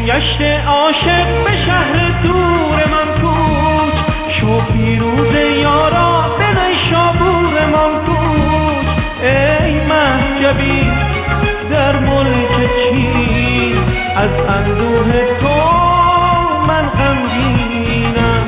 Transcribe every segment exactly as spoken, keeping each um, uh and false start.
گشته عاشق به شهر دور من کوچ، شو پیروز یارا به نیشابور من کوچ. ای مهجبی در ملک چین، از اندوه تو من غمگینم.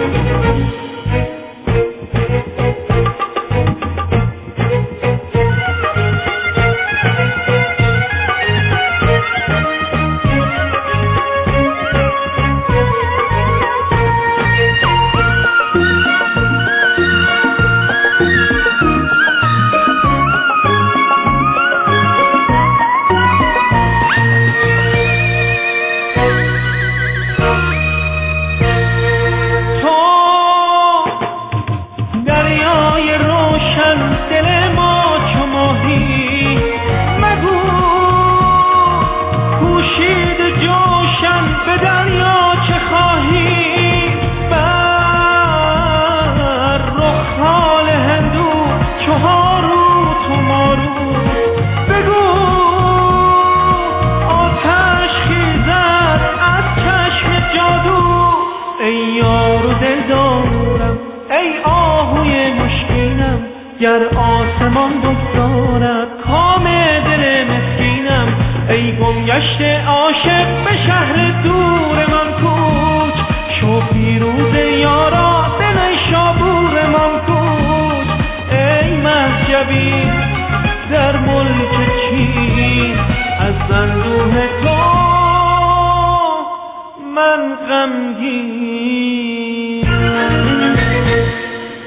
گر آسمان بگذارد کام دل مسکینم، ای گم گشته عاشق به شهر دور من کوچ، شو پیروز یارا به نیشابور من کوچ. ای مهجبی در ملک چین، از اندوه تو من غمگین.